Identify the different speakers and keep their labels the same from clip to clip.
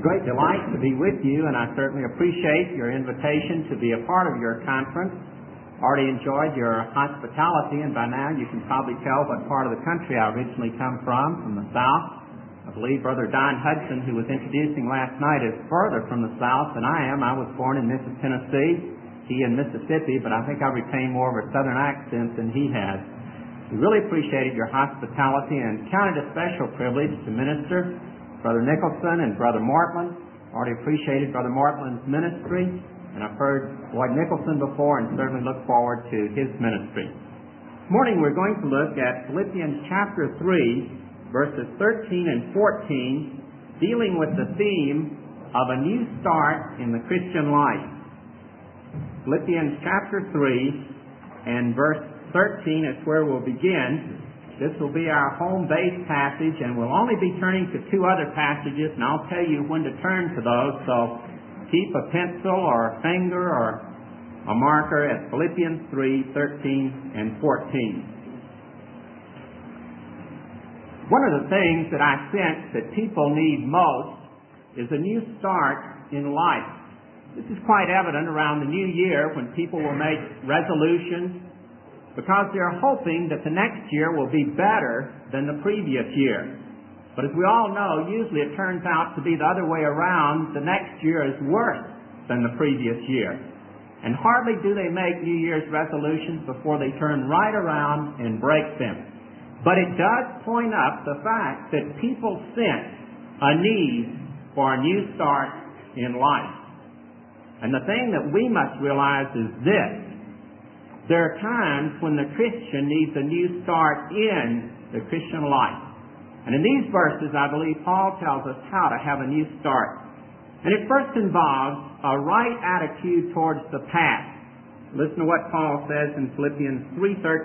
Speaker 1: Great delight to be with you, and I certainly appreciate your invitation to be a part of your conference. Already enjoyed your hospitality, and by now you can probably tell what part of the country I originally come from the South. I believe Brother Don Hudson, who was introducing last night, is further from the South than I am. I was born in Memphis, Tennessee, he in Mississippi, but I think I retain more of a Southern accent than he has. We really appreciated your hospitality and counted a special privilege to minister Brother Nicholson and Brother Mortland. Already appreciated Brother Mortland's ministry, and I've heard Boyd Nicholson before and certainly look forward to his ministry. This morning we're going to look at Philippians chapter 3, verses 13 and 14, dealing with the theme of a new start in the Christian life. Philippians chapter 3 and verse 13 is where we'll begin. This will be our home base passage, and we'll only be turning to two other passages, and I'll tell you when to turn to those, so keep a pencil or a finger or a marker at Philippians 3, 13 and 14. One of the things that I sense that people need most is a new start in life. This is quite evident around the new year when people will make resolutions because they're hoping that the next year will be better than the previous year. But as we all know, usually it turns out to be the other way around. The next year is worse than the previous year. And hardly do they make New Year's resolutions before they turn right around and break them. But it does point up the fact that people sense a need for a new start in life. And the thing that we must realize is this: there are times when the Christian needs a new start in the Christian life. And in these verses, I believe Paul tells us how to have a new start. And it first involves a right attitude towards the past. Listen to what Paul says in Philippians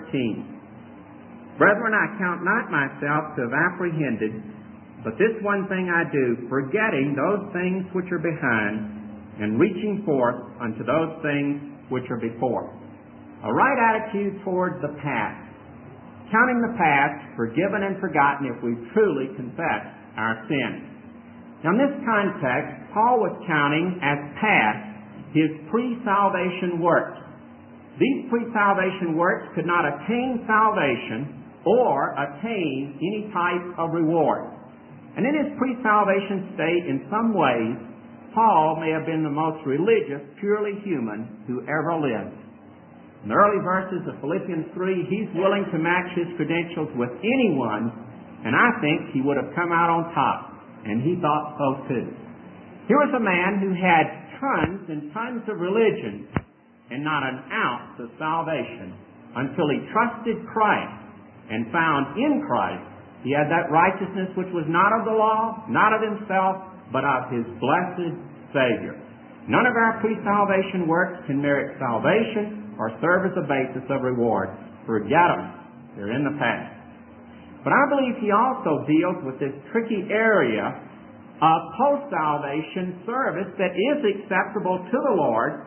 Speaker 1: 3:13. Brethren, I count not myself to have apprehended, but this one thing I do, forgetting those things which are behind, and reaching forth unto those things which are before. A right attitude toward the past. Counting the past forgiven and forgotten if we truly confess our sins. Now in this context, Paul was counting as past his pre-salvation works. These pre-salvation works could not attain salvation or attain any type of reward. And in his pre-salvation state, in some ways, Paul may have been the most religious, purely human who ever lived. In the early verses of Philippians 3, he's willing to match his credentials with anyone, and I think he would have come out on top, and he thought so too. Here was a man who had tons and tons of religion and not an ounce of salvation until he trusted Christ and found in Christ he had that righteousness which was not of the law, not of himself, but of his blessed Savior. None of our pre-salvation works can merit salvation or serve as a basis of reward. Forget them. They're in the past. But I believe he also deals with this tricky area of post-salvation service that is acceptable to the Lord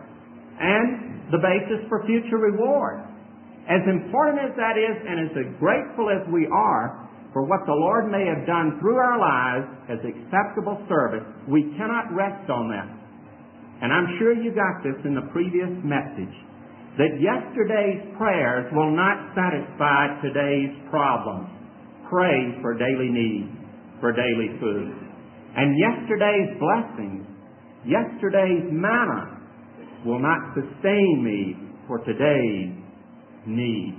Speaker 1: and the basis for future reward. As important as that is, and as grateful as we are for what the Lord may have done through our lives as acceptable service, we cannot rest on that. And I'm sure you got this in the previous message, that yesterday's prayers will not satisfy today's problems. Pray for daily needs, for daily food. And yesterday's blessings, yesterday's manna will not sustain me for today's needs.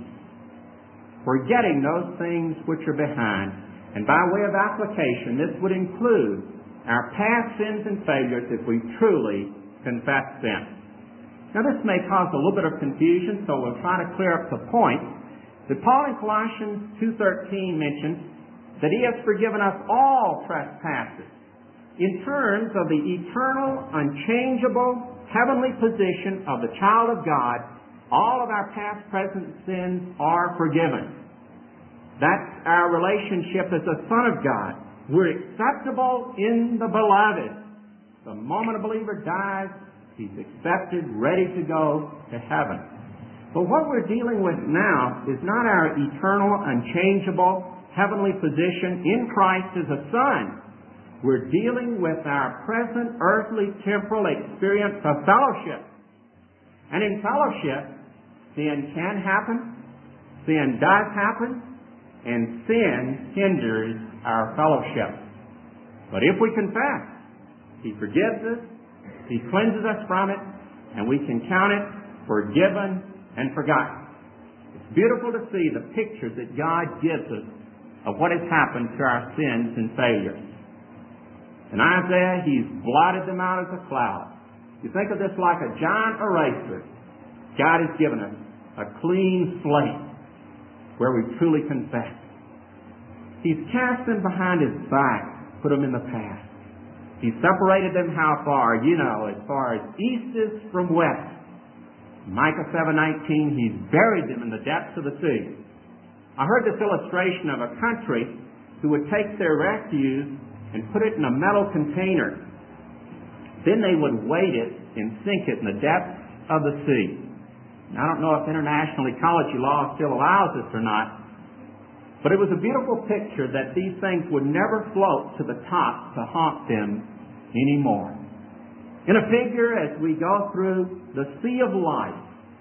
Speaker 1: Forgetting those things which are behind. And by way of application, this would include our past sins and failures if we truly confess them. Now this may cause a little bit of confusion, so we'll try to clear up the point that Paul in Colossians 2:13 mentions that he has forgiven us all trespasses. In terms of the eternal, unchangeable, heavenly position of the child of God, all of our past, present sins are forgiven. That's our relationship as a son of God. We're acceptable in the beloved. The moment a believer dies, he's accepted, ready to go to heaven. But what we're dealing with now is not our eternal, unchangeable, heavenly position in Christ as a son, We're dealing with our present earthly temporal experience of fellowship. And in fellowship, sin can happen, sin does happen, and sin hinders our fellowship. But if we confess, He forgives us, He cleanses us from it, and we can count it forgiven and forgotten. It's beautiful to see the picture that God gives us of what has happened to our sins and failures. In Isaiah, He's blotted them out as a cloud. You think of this like a giant eraser. God has given us a clean slate where we truly confess. He's cast them behind His back, put them in the past. He separated them how far? You know, as far as east is from west. Micah 7:19, He's buried them in the depths of the sea. I heard this illustration of a country who would take their refuse and put it in a metal container. Then they would weight it and sink it in the depths of the sea. Now, I don't know if international ecology law still allows this or not, but it was a beautiful picture that these things would never float to the top to haunt them anymore. In a figure, as we go through the sea of life,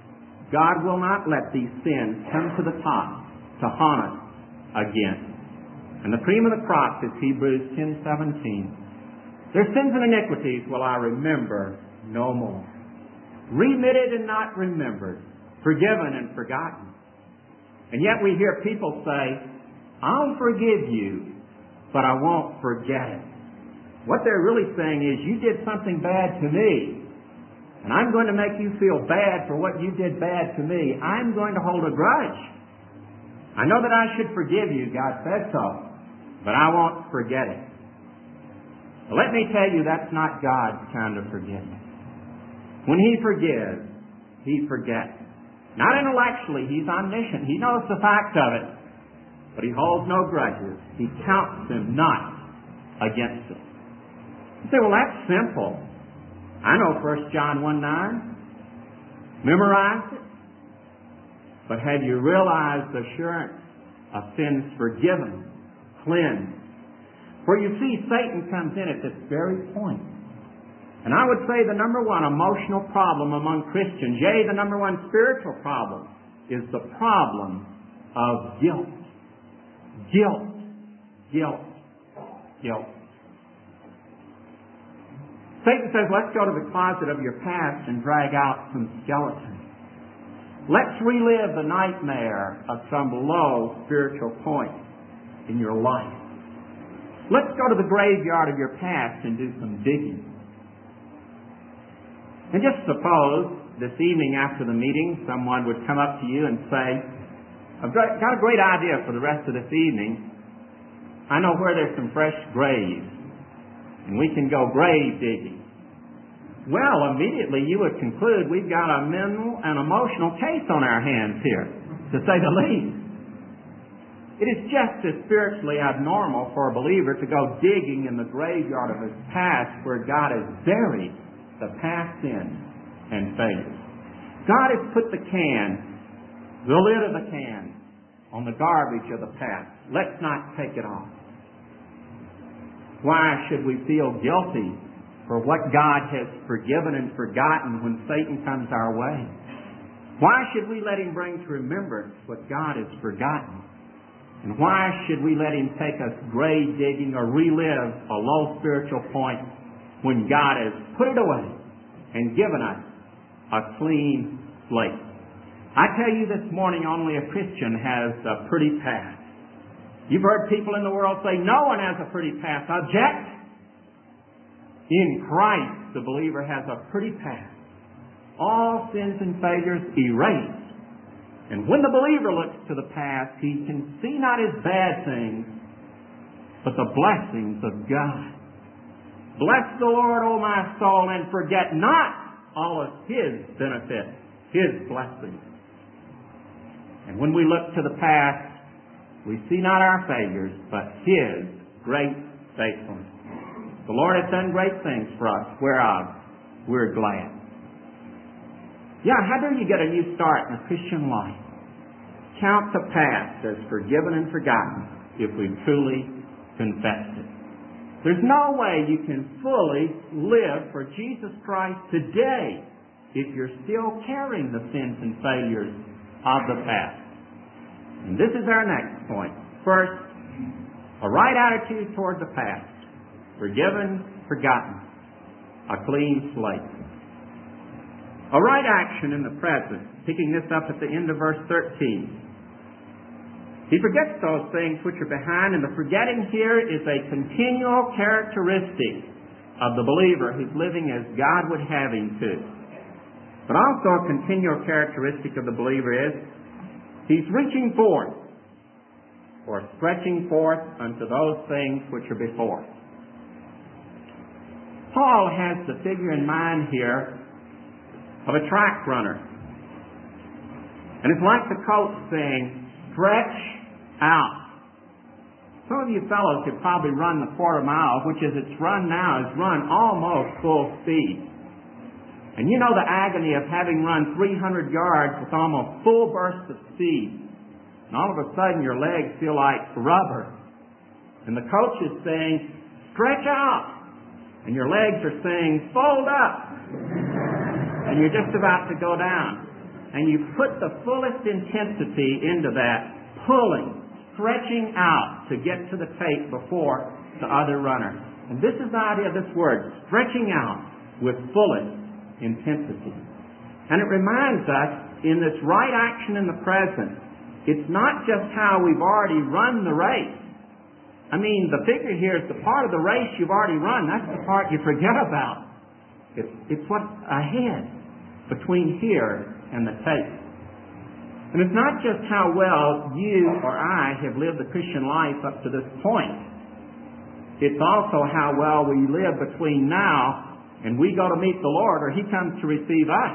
Speaker 1: God will not let these sins come to the top to haunt us again. And the cream of the crop is Hebrews 10:17. Their sins and iniquities will I remember no more. Remitted and not remembered, forgiven and forgotten. And yet we hear people say, I'll forgive you, but I won't forget it. What they're really saying is, you did something bad to me, and I'm going to make you feel bad for what you did bad to me. I'm going to hold a grudge. I know that I should forgive you, God said so, but I won't forget it. Well, let me tell you, that's not God's kind of forgiveness. When He forgives, He forgets. Not intellectually, He's omniscient. He knows the facts of it, but He holds no grudges. He counts them not against us. You say, well, that's simple. I know 1 John 1:9. Memorized it. But have you realized the assurance of sins forgiven, cleansed? For you see, Satan comes in at this very point. And I would say the number one emotional problem among Christians, yea, the number one spiritual problem, is the problem of guilt. Guilt. Guilt. Guilt. Satan says, let's go to the closet of your past and drag out some skeletons. Let's relive the nightmare of some low spiritual point in your life. Let's go to the graveyard of your past and do some digging. And just suppose this evening after the meeting, someone would come up to you and say, I've got a great idea for the rest of this evening. I know where there's some fresh graves, and we can go grave digging. Well, immediately you would conclude we've got a mental and emotional case on our hands here, to say the least. It is just as spiritually abnormal for a believer to go digging in the graveyard of his past where God has buried the past sins and failures. God has put the lid of the can, on the garbage of the past. Let's not take it off. Why should we feel guilty for what God has forgiven and forgotten when Satan comes our way? Why should we let him bring to remembrance what God has forgotten? And why should we let him take us grave digging or relive a low spiritual point when God has put it away and given us a clean slate? I tell you this morning, only a Christian has a pretty past. You've heard people in the world say, no one has a pretty past. Object. In Christ, the believer has a pretty past. All sins and failures erased. And when the believer looks to the past, he can see not his bad things, but the blessings of God. Bless the Lord, O my soul, and forget not all of His benefits, His blessings. And when we look to the past, we see not our failures, but His great faithfulness. The Lord has done great things for us, whereof we're glad. Yeah, how do you get a new start in a Christian life? Count the past as forgiven and forgotten if we truly confessed it. There's no way you can fully live for Jesus Christ today if you're still carrying the sins and failures of the past. And this is our next point. First, a right attitude toward the past. Forgiven, forgotten. A clean slate. A right action in the present. Picking this up at the end of verse 13. He forgets those things which are behind, and the forgetting here is a continual characteristic of the believer who's living as God would have him to. But also a continual characteristic of the believer is he's reaching forth or stretching forth unto those things which are before. Paul has the figure in mind here of a track runner. And it's like the coach saying, stretch out. Some of you fellows could probably run the quarter mile, which as it's run now is run almost full speed. And you know the agony of having run 300 yards with almost full bursts of speed. And all of a sudden your legs feel like rubber. And the coach is saying, stretch out. And your legs are saying, fold up. And you're just about to go down. And you put the fullest intensity into that, pulling, stretching out to get to the tape before the other runner. And this is the idea of this word, stretching out with fullest intensity. And it reminds us, in this right action in the present, it's not just how we've already run the race. I mean, the figure here is the part of the race you've already run. That's the part you forget about. It's what's ahead between here and the tape. And it's not just how well you or I have lived the Christian life up to this point. It's also how well we live between now and we go to meet the Lord or He comes to receive us.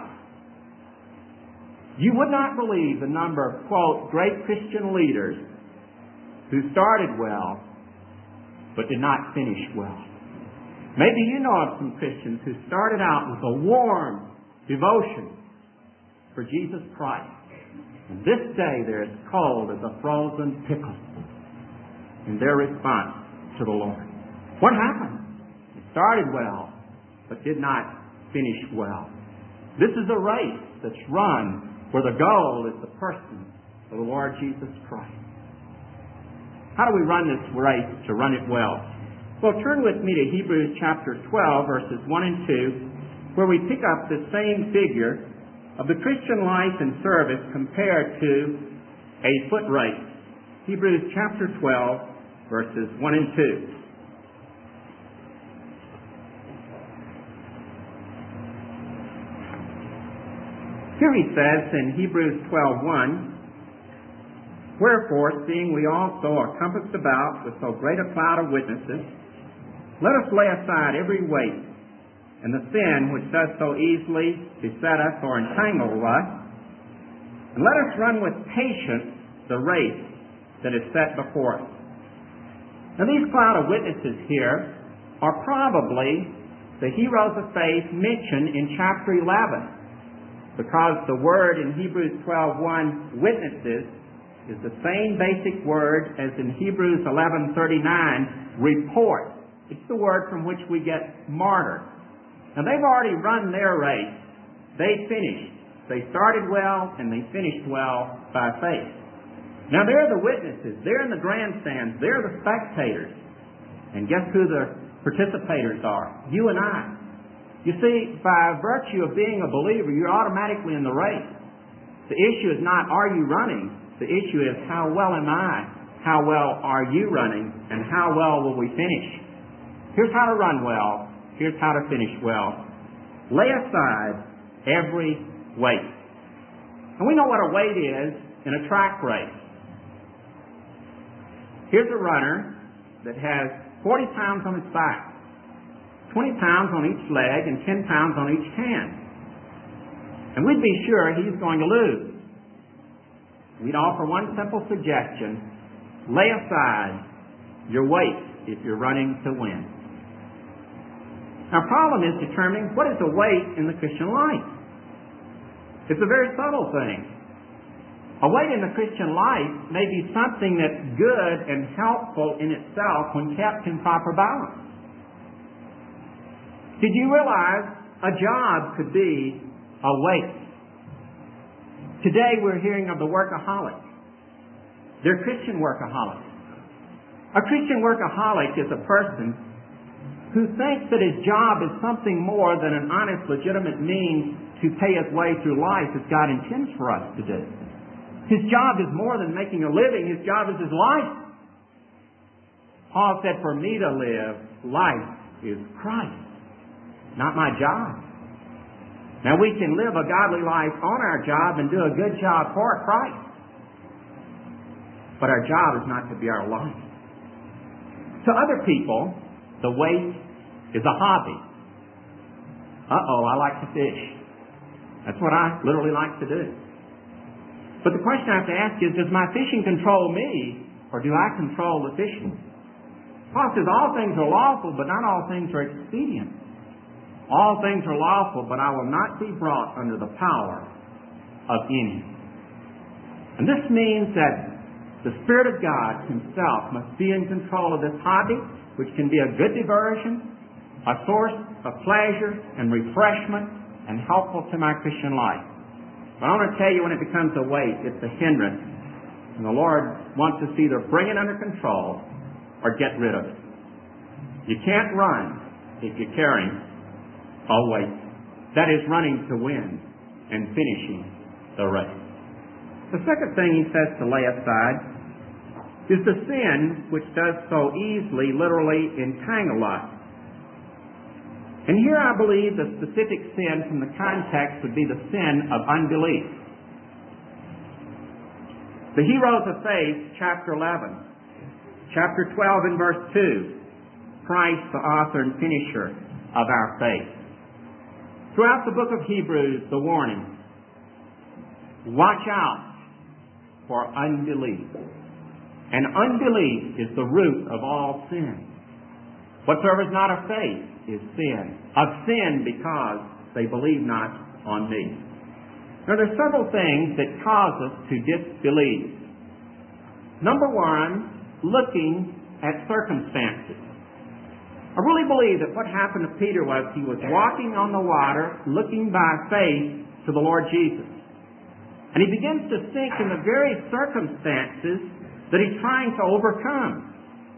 Speaker 1: You would not believe the number of, quote, great Christian leaders who started well but did not finish well. Maybe you know of some Christians who started out with a warm devotion for Jesus Christ. And this day they're as cold as a frozen pickle in their response to the Lord. What happened? It started well, but did not finish well. This is a race that's run where the goal is the person of the Lord Jesus Christ. How do we run this race to run it well? Well, turn with me to Hebrews chapter 12, verses 1 and 2, where we pick up the same figure of the Christian life and service compared to a foot race. Hebrews chapter 12, verses 1 and 2. Here he says in Hebrews 12:1, wherefore, seeing we also are compassed about with so great a cloud of witnesses, let us lay aside every weight and the sin which does so easily beset us or entangle us, and let us run with patience the race that is set before us. Now these cloud of witnesses here are probably the heroes of faith mentioned in chapter 11, because the word in Hebrews 12:1, witnesses, is the same basic word as in Hebrews 11:39, report. It's the word from which we get martyr. Now they've already run their race. They finished. They started well and they finished well by faith. Now they're the witnesses. They're in the grandstands. They're the spectators. And guess who the participators are? You and I. You see, by virtue of being a believer, you're automatically in the race. The issue is not, are you running? The issue is, how well am I? How well are you running? And how well will we finish? Here's how to run well. Here's how to finish well. Lay aside every weight. And we know what a weight is in a track race. Here's a runner that has 40 pounds on his back, 20 pounds on each leg, and 10 pounds on each hand. And we'd be sure he's going to lose. We'd offer one simple suggestion: lay aside your weight if you're running to win. Our problem is determining what is the weight in the Christian life. It's a very subtle thing. A weight in the Christian life may be something that's good and helpful in itself when kept in proper balance. Did you realize a job could be a waste? Today we're hearing of the workaholic. They're Christian workaholics. A Christian workaholic is a person who thinks that his job is something more than an honest, legitimate means to pay his way through life as God intends for us to do. His job is more than making a living. His job is his life. Paul said, "For me to live, life is Christ, not my job." Now we can live a godly life on our job and do a good job for Christ. But our job is not to be our life. To other people, the weight is a hobby. I like to fish. That's what I literally like to do. But the question I have to ask is, does my fishing control me, or do I control the fishing? Paul says all things are lawful, but not all things are expedient. All things are lawful, but I will not be brought under the power of any. And this means that the Spirit of God Himself must be in control of this hobby, which can be a good diversion, a source of pleasure and refreshment, and helpful to my Christian life. But I want to tell you, when it becomes a weight, it's a hindrance. And the Lord wants us to either bring it under control or get rid of it. You can't run if you're carrying a weight. That is, running to win and finishing the race. The second thing he says to lay aside is the sin which does so easily, literally, entangle us. And here I believe the specific sin from the context would be the sin of unbelief. The Heroes of Faith, chapter 11, chapter 12 and verse 2, Christ, the author and finisher of our faith. Throughout the book of Hebrews, the warning, watch out for unbelief. And unbelief is the root of all sin. Whatsoever is not of faith is sin. Of sin because they believe not on me. Now there are several things that cause us to disbelieve. Number one, looking at circumstances. I really believe that what happened to Peter was he was walking on the water, looking by faith to the Lord Jesus. And he begins to sink in the very circumstances that he's trying to overcome.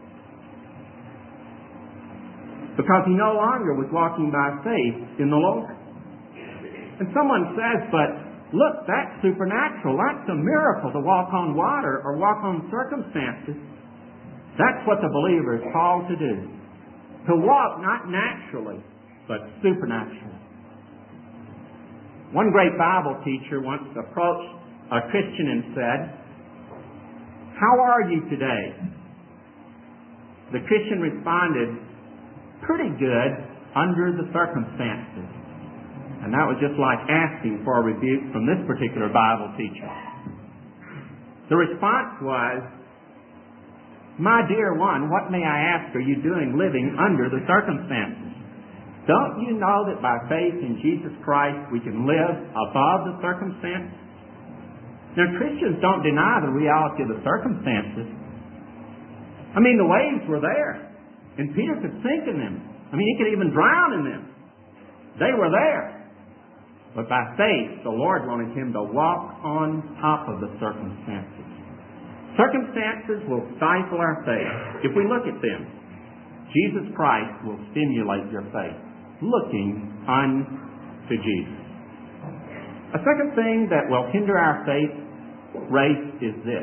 Speaker 1: Because he no longer was walking by faith in the Lord. And someone says, but look, that's supernatural. That's a miracle to walk on water or walk on circumstances. That's what the believer is called to do. To walk not naturally, but supernaturally. One great Bible teacher once approached a Christian and said, "How are you today?" The Christian responded, "Pretty good under the circumstances." And that was just like asking for a rebuke from this particular Bible teacher. The response was, "My dear one, what may I ask are you doing living under the circumstances? Don't you know that by faith in Jesus Christ we can live above the circumstances?" Now, Christians don't deny the reality of the circumstances. I mean, the waves were there, and Peter could sink in them. I mean, he could even drown in them. They were there. But by faith, the Lord wanted him to walk on top of the circumstances. Circumstances will stifle our faith. If we look at them, Jesus Christ will stimulate your faith, looking unto Jesus. A second thing that will hinder our faith race is this.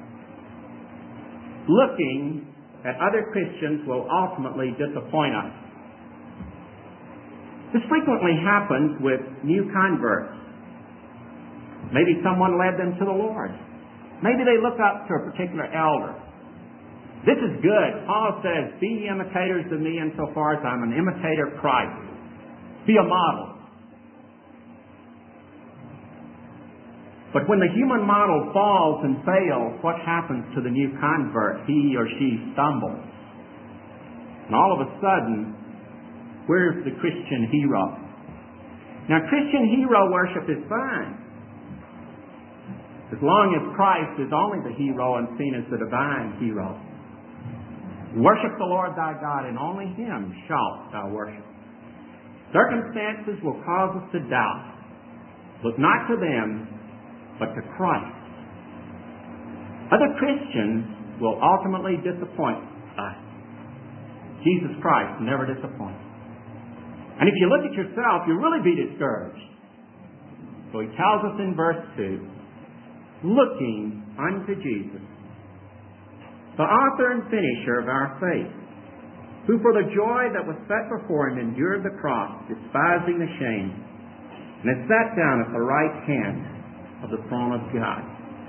Speaker 1: Looking at other Christians will ultimately disappoint us. This frequently happens with new converts. Maybe someone led them to the Lord. Maybe they look up to a particular elder. This is good. Paul says, "Be imitators of me insofar as I'm an imitator of Christ." Be a model. But when the human model falls and fails, what happens to the new convert? He or she stumbles. And all of a sudden, where's the Christian hero? Now, Christian hero worship is fine, as long as Christ is only the hero and seen as the divine hero. Worship the Lord thy God, and only Him shalt thou worship. Circumstances will cause us to doubt. Look not to them, but to Christ. Other Christians will ultimately disappoint us. Jesus Christ never disappoints. And if you look at yourself, you'll really be discouraged. So he tells us in verse 2, looking unto Jesus, the author and finisher of our faith, who for the joy that was set before him endured the cross, despising the shame, and has sat down at the right hand of the throne of God.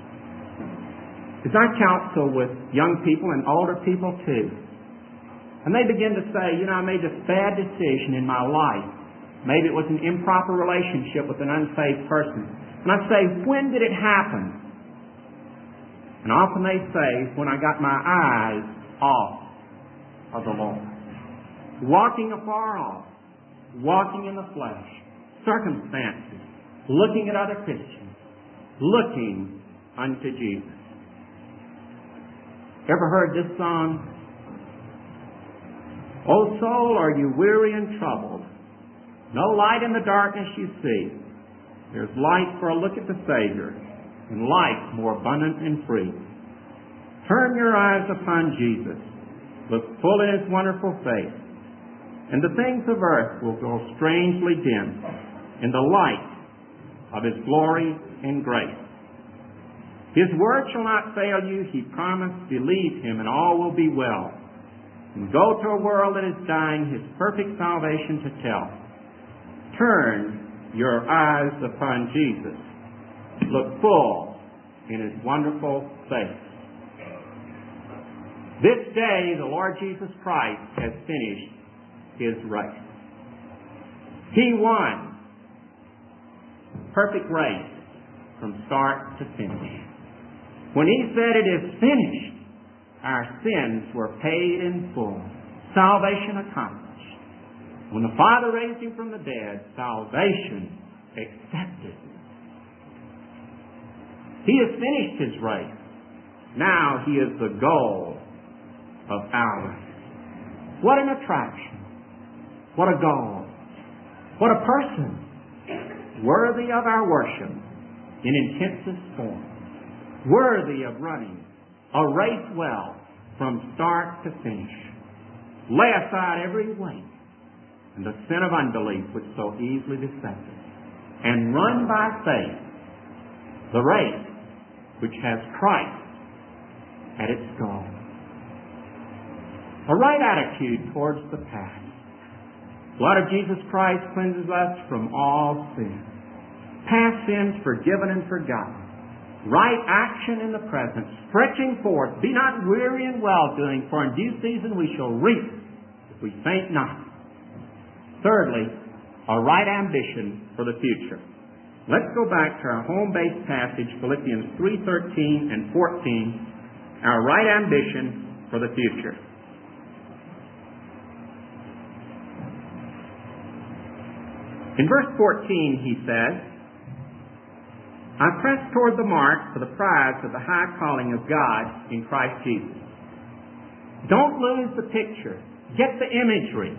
Speaker 1: As I counsel with young people and older people too, and they begin to say, I made this bad decision in my life. Maybe it was an improper relationship with an unsaved person. And I say, when did it happen? And often they say, when I got my eyes off of the Lord. Walking afar off. Walking in the flesh. Circumstances. Looking at other Christians. Looking unto Jesus. Ever heard this song? O soul, are you weary and troubled? No light in the darkness you see. There's light for a look at the Savior, and light more abundant and free. Turn your eyes upon Jesus. Look full in His wonderful face, and the things of earth will grow strangely dim in the light of His glory and grace. His word shall not fail you. He promised, believe Him, and all will be well. And go to a world that is dying, His perfect salvation to tell. Turn your eyes upon Jesus. Look full in His wonderful face. This day, the Lord Jesus Christ has finished His race. He won perfect race from start to finish. When He said it is finished, our sins were paid in full. Salvation accomplished. When the Father raised Him from the dead, salvation accepted. He has finished His race. Now He is the goal of our race. What an attraction. What a goal. What a person. Worthy of our worship in intensest form. Worthy of running a race well from start to finish. Lay aside every weight and the sin of unbelief which so easily besets us, and run by faith the race which has Christ at its goal. A right attitude towards the past. The blood of Jesus Christ cleanses us from all sin. Past sins forgiven and forgotten. Right action in the present, stretching forth. Be not weary in well-doing, for in due season we shall reap if we faint not. Thirdly, a right ambition for the future. Let's go back to our home-based passage, Philippians 3:13 and 14, our right ambition for the future. In verse 14, he says, I press toward the mark for the prize of the high calling of God in Christ Jesus. Don't lose the picture. Get the imagery.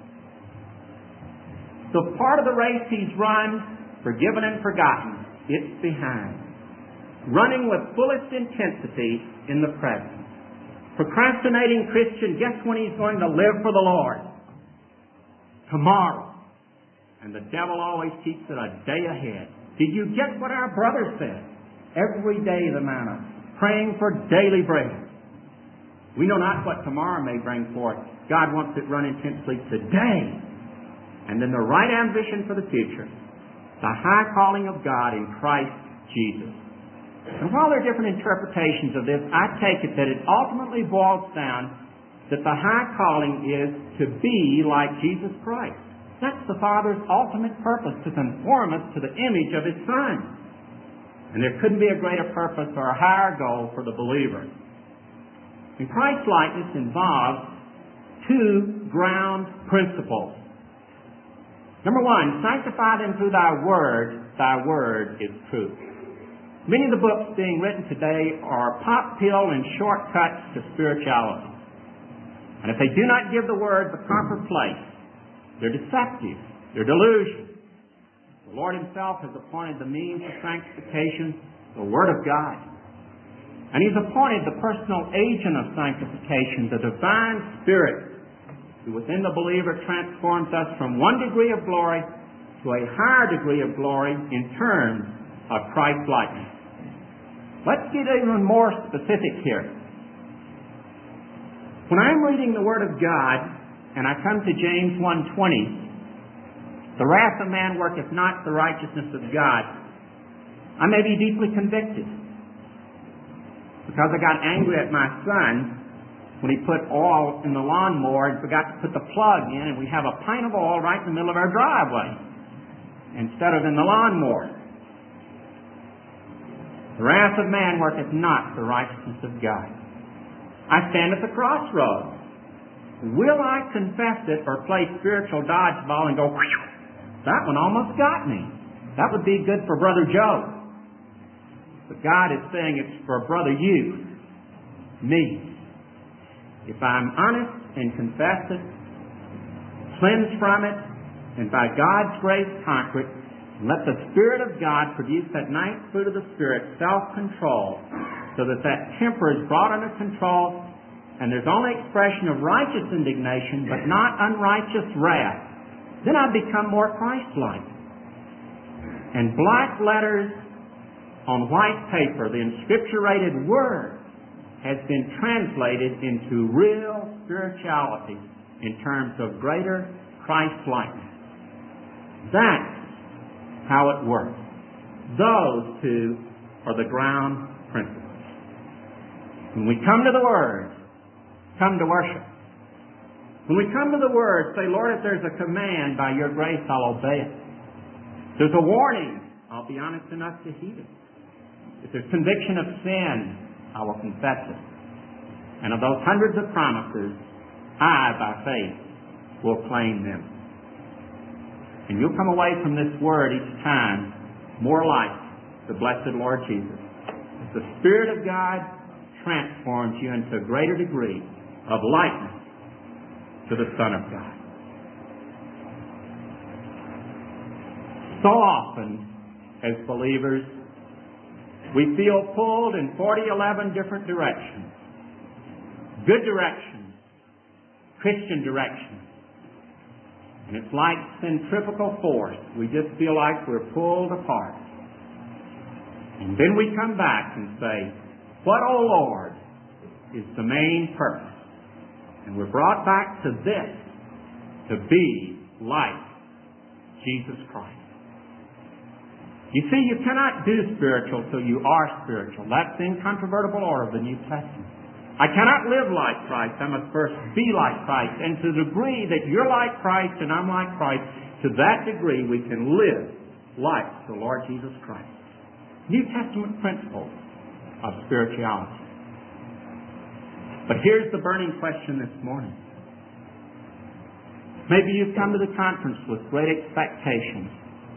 Speaker 1: So part of the race he's run, forgiven and forgotten, it's behind. Running with fullest intensity in the present. Procrastinating Christian, guess when he's going to live for the Lord? Tomorrow. And the devil always keeps it a day ahead. Did you get what our brother said? Every day the manna, praying for daily bread. We know not what tomorrow may bring forth. God wants it run intensely today. And then the right ambition for the future, the high calling of God in Christ Jesus. And while there are different interpretations of this, I take it that it ultimately boils down that the high calling is to be like Jesus Christ. That's the Father's ultimate purpose, to conform us to the image of His Son. And there couldn't be a greater purpose or a higher goal for the believer. And Christ-likeness involves two ground principles. Number one, sanctify them through Thy Word is truth. Many of the books being written today are pop pill and shortcuts to spirituality. And if they do not give the Word the proper place, they're deceptive your delusion. The Lord Himself has appointed the means of sanctification, the Word of God. And He's appointed the personal agent of sanctification, the divine Spirit, who within the believer transforms us from one degree of glory to a higher degree of glory in terms of Christ-likeness. Let's get even more specific here. When I'm reading the Word of God, and I come to James 1:20, the wrath of man worketh not the righteousness of God, I may be deeply convicted. Because I got angry at my son when he put oil in the lawnmower and forgot to put the plug in, and we have a pint of oil right in the middle of our driveway instead of in the lawnmower. The wrath of man worketh not the righteousness of God. I stand at the crossroads. Will I confess it or play spiritual dodgeball and go, whew, that one almost got me? That would be good for Brother Joe. But God is saying it's for Brother you, me. If I'm honest and confess it, cleanse from it, and by God's grace conquer it, let the Spirit of God produce that ninth fruit of the Spirit, self-control, so that temper is brought under control, and there's only expression of righteous indignation, but not unrighteous wrath. Then I become more Christ-like. And black letters on white paper, the inscripturated Word has been translated into real spirituality in terms of greater Christ-likeness. That's how it works. Those two are the ground principles. When we come to the Word, come to worship. When we come to the Word, say, Lord, if there's a command, by your grace, I'll obey it. If there's a warning, I'll be honest enough to heed it. If there's conviction of sin, I will confess it. And of those hundreds of promises, I, by faith, will claim them. And you'll come away from this Word each time more like the blessed Lord Jesus. As the Spirit of God transforms you into a greater degree of likeness to the Son of God. So often, as believers, we feel pulled in 11 different directions. Good directions, Christian directions. And it's like centrifugal force. We just feel like we're pulled apart. And then we come back and say, what, O Lord, is the main purpose? And we're brought back to this, to be like Jesus Christ. You see, you cannot do spiritual till you are spiritual. That's the incontrovertible order of the New Testament. I cannot live like Christ. I must first be like Christ. And to the degree that you're like Christ and I'm like Christ, to that degree we can live like the Lord Jesus Christ. New Testament principles of spirituality. But here's the burning question this morning. Maybe you've come to the conference with great expectations.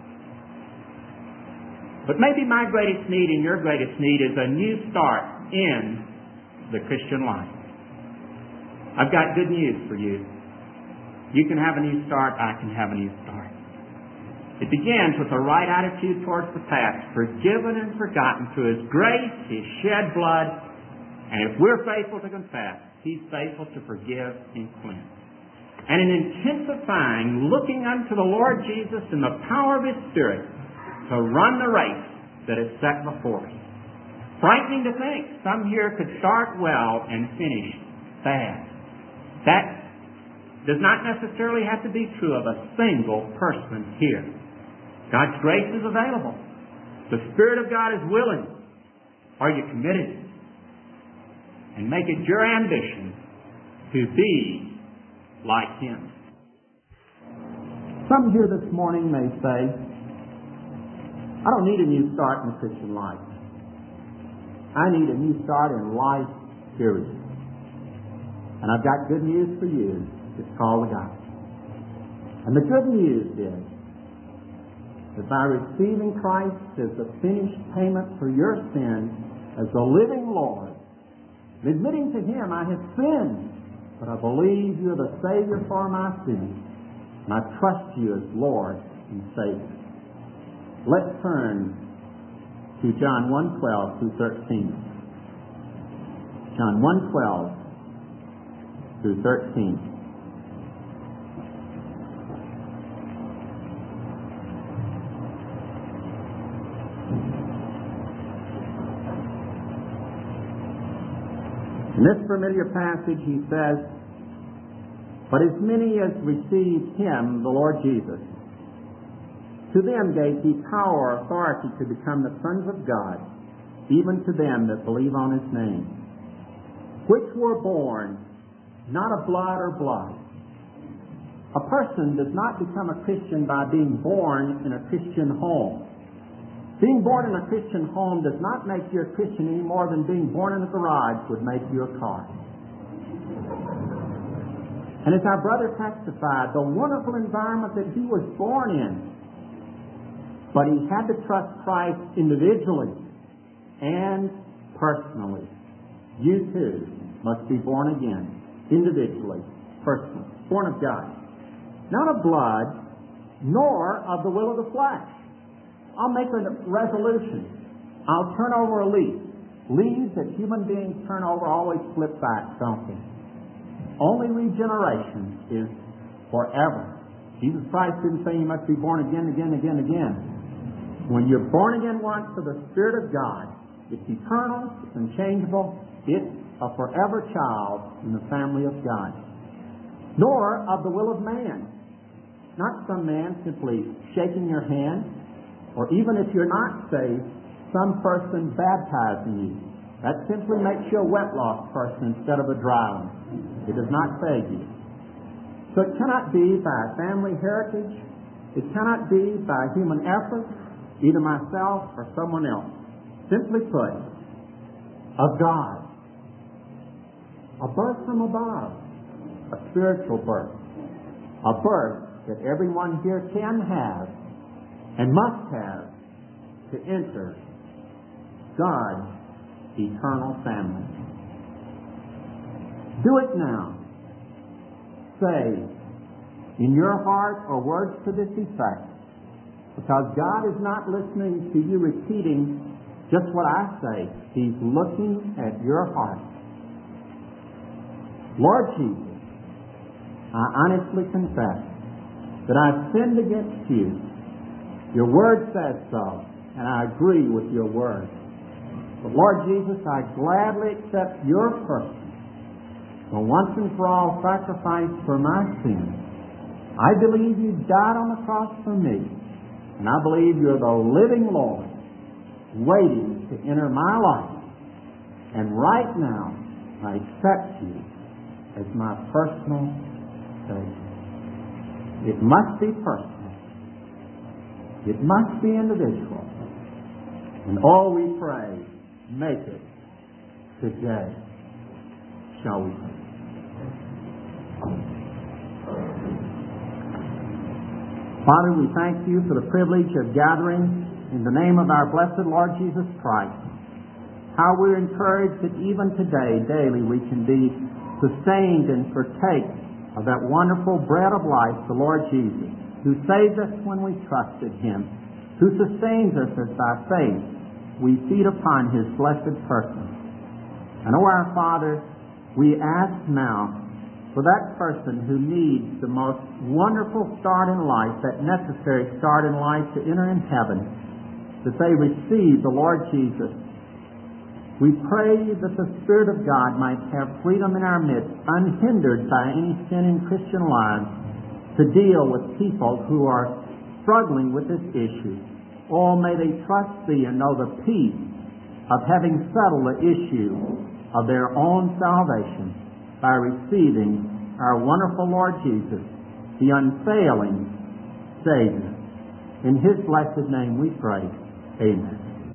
Speaker 1: But maybe my greatest need and your greatest need is a new start in the Christian life. I've got good news for you. You can have a new start, I can have a new start. It begins with a right attitude towards the past, forgiven and forgotten through His grace, His shed blood, and if we're faithful to confess, He's faithful to forgive and cleanse. And in intensifying, looking unto the Lord Jesus in the power of His Spirit to run the race that is set before us. Frightening to think some here could start well and finish bad. That does not necessarily have to be true of a single person here. God's grace is available. The Spirit of God is willing. Are you committed? And make it your ambition to be like Him. Some here this morning may say, I don't need a new start in the Christian life. I need a new start in life, period. And I've got good news for you. It's called the gospel. And the good news is that by receiving Christ as the finished payment for your sins, as the living Lord, and admitting to Him, I have sinned, but I believe You are the Savior for my sins,
Speaker 2: And I trust you as Lord and Savior. Let's turn to John 1:12 through 13. John 1:12 through 13. In this familiar passage he says, "But as many as received him," the Lord Jesus, "to them gave he power or authority to become the sons of God, even to them that believe on his name, which were born not of blood or blood." A person does not become a Christian by being born in a Christian home. Being born in a Christian home does not make you a Christian any more than being born in a garage would make you a car. And as our brother testified, the wonderful environment that he was born in, but he had to trust Christ individually and personally. You too must be born again, individually, personally, born of God. Not of blood, nor of the will of the flesh. I'll make a resolution. I'll turn over a leaf. Leaves that human beings turn over always flip back, don't they? Only regeneration is forever. Jesus Christ didn't say you must be born again. When you're born again once of the Spirit of God, it's eternal, it's unchangeable, it's a forever child in the family of God. Nor of the will of man. Not some man simply shaking your hand, or even if you're not saved, some person baptizing you. That simply makes you a wet-lost person instead of a dry one. It does not save you. So it cannot be by family heritage. It cannot be by human effort, either myself or someone else. Simply put, of God. A birth from above. A spiritual birth. A birth that everyone here can have and must have to enter God's eternal family. Do it now. Say in your heart or words to this effect, because God is not listening to you repeating just what I say. He's looking at your heart. Lord Jesus, I honestly confess that I've sinned against you. Your word says so, and I agree with your word. But Lord Jesus, I gladly accept your person, the once and for all sacrifice for my sins. I believe you died on the cross for me, and I believe you're the living Lord, waiting to enter my life. And right now, I accept you as my personal Savior. It must be personal. It must be individual. And all we pray, make it today. Shall we pray? Father, we thank you for the privilege of gathering in the name of our blessed Lord Jesus Christ. How we're encouraged that even today, daily, we can be sustained and partake of that wonderful bread of life, the Lord Jesus, who saved us when we trusted Him, who sustains us as by faith we feed upon His blessed person. And, O our Father, we ask now for that person who needs the most wonderful start in life, that necessary start in life to enter in heaven, that they receive the Lord Jesus. We pray that the Spirit of God might have freedom in our midst, unhindered by any sin in Christian lives, to deal with people who are struggling with this issue. Oh, may they trust Thee and know the peace of having settled the issue of their own salvation by receiving our wonderful Lord Jesus, the unfailing Savior. In His blessed name we pray. Amen.